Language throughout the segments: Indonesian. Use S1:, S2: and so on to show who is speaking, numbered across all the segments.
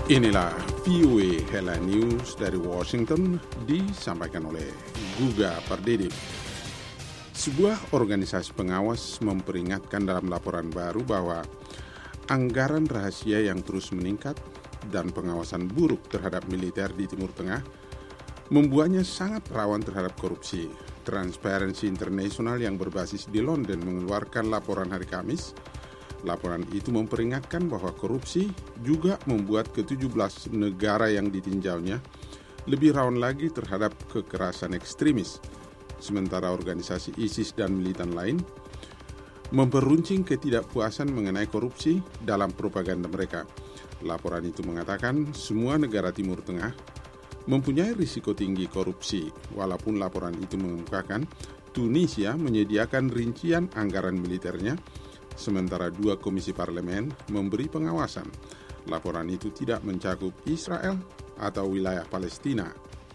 S1: Inilah VOA Headline News dari Washington disampaikan oleh Guga Pardede. Sebuah organisasi pengawas memperingatkan dalam laporan baru bahwa anggaran rahasia yang terus meningkat dan pengawasan buruk terhadap militer di Timur Tengah membuatnya sangat rawan terhadap korupsi. Transparency International yang berbasis di London mengeluarkan laporan hari Kamis. Laporan itu memperingatkan bahwa korupsi juga membuat ke-17 negara yang ditinjaunya lebih rawan lagi terhadap kekerasan ekstremis. Sementara organisasi ISIS dan militan lain memperuncing ketidakpuasan mengenai korupsi dalam propaganda mereka. Laporan itu mengatakan semua negara Timur Tengah mempunyai risiko tinggi korupsi, walaupun laporan itu mengemukakan Tunisia menyediakan rincian anggaran militernya, sementara 2 komisi parlemen memberi pengawasan. Laporan itu tidak mencakup Israel atau wilayah Palestina.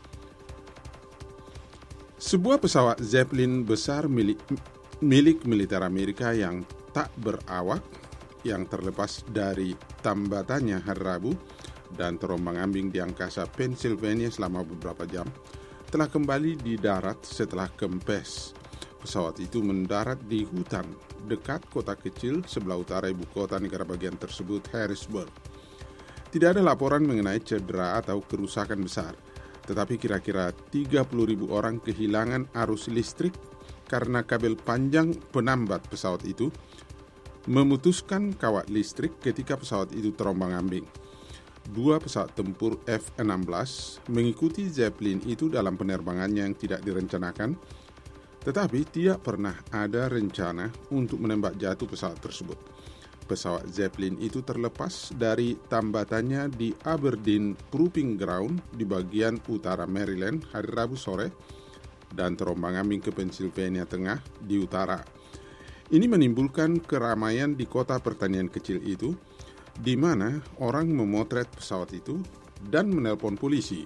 S1: Sebuah pesawat Zeppelin besar milik militer Amerika yang tak berawak yang terlepas dari tambatannya hari Rabu dan terombang-ambing di angkasa Pennsylvania selama beberapa jam telah kembali di darat setelah kempes. Pesawat itu mendarat di hutan dekat kota kecil sebelah utara ibu kota negara bagian tersebut, Harrisburg. Tidak ada laporan mengenai cedera atau kerusakan besar, tetapi kira-kira 30.000 orang kehilangan arus listrik karena kabel panjang penambat pesawat itu memutuskan kawat listrik ketika pesawat itu terombang-ambing. 2 pesawat tempur F-16 mengikuti Zeppelin itu dalam penerbangannya yang tidak direncanakan, tetapi tidak pernah ada rencana untuk menembak jatuh pesawat tersebut. Pesawat Zeppelin itu terlepas dari tambatannya di Aberdeen Proving Ground di bagian utara Maryland hari Rabu sore dan terombang-ambing ke Pennsylvania Tengah di utara. Ini menimbulkan keramaian di kota pertanian kecil itu, di mana orang memotret pesawat itu dan menelpon polisi.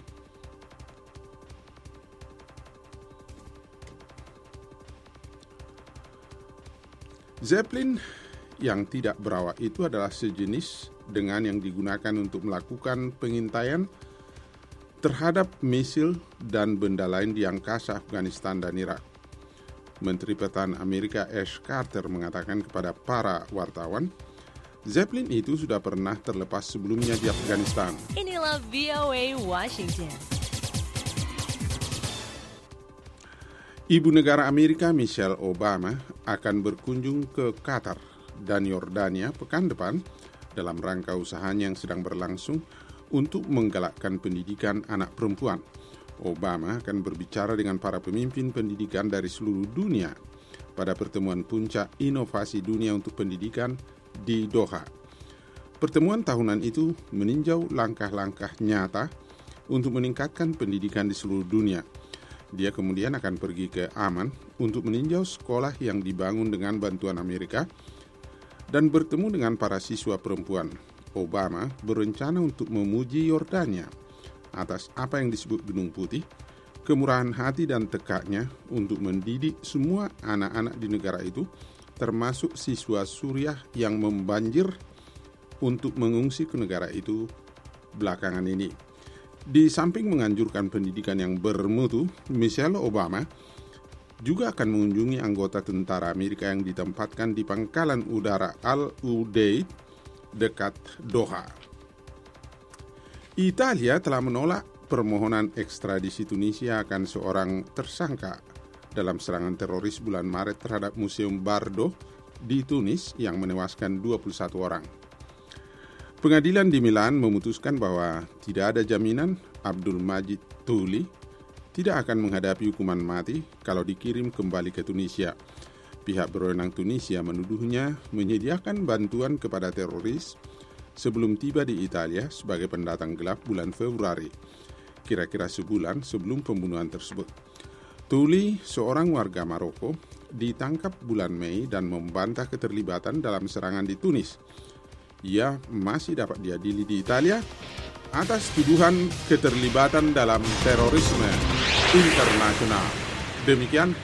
S1: Zeppelin yang tidak berawak itu adalah sejenis dengan yang digunakan untuk melakukan pengintaian terhadap misil dan benda lain di angkasa Afghanistan dan Irak. Menteri Pertahanan Amerika Ash Carter mengatakan kepada para wartawan, Zeppelin itu sudah pernah terlepas sebelumnya di Afghanistan.
S2: Inilah VOA Washington.
S1: Ibu negara Amerika Michelle Obama akan berkunjung ke Qatar dan Yordania pekan depan dalam rangka usahanya yang sedang berlangsung untuk menggalakkan pendidikan anak perempuan. Obama akan berbicara dengan para pemimpin pendidikan dari seluruh dunia pada pertemuan puncak inovasi dunia untuk pendidikan di Doha. Pertemuan tahunan itu meninjau langkah-langkah nyata untuk meningkatkan pendidikan di seluruh dunia. Dia kemudian akan pergi ke Amman untuk meninjau sekolah yang dibangun dengan bantuan Amerika dan bertemu dengan para siswa perempuan. Obama berencana untuk memuji Yordania atas apa yang disebut Gunung Putih, kemurahan hati dan tekadnya untuk mendidik semua anak-anak di negara itu, termasuk siswa Suriah yang membanjir untuk mengungsi ke negara itu belakangan ini. Di samping menganjurkan pendidikan yang bermutu, Michelle Obama juga akan mengunjungi anggota tentara Amerika yang ditempatkan di pangkalan udara Al-Udeid dekat Doha. Italia telah menolak permohonan ekstradisi Tunisia akan seorang tersangka dalam serangan teroris bulan Maret terhadap Museum Bardo di Tunis yang menewaskan 21 orang. Pengadilan di Milan memutuskan bahwa tidak ada jaminan Abdul Majid Touli tidak akan menghadapi hukuman mati kalau dikirim kembali ke Tunisia. Pihak berwenang Tunisia menuduhnya menyediakan bantuan kepada teroris sebelum tiba di Italia sebagai pendatang gelap bulan Februari, kira-kira sebulan sebelum pembunuhan tersebut. Touli, seorang warga Maroko, ditangkap bulan Mei dan membantah keterlibatan dalam serangan di Tunis. Ia masih dapat diadili di Italia atas tuduhan keterlibatan dalam terorisme internasional. Demikian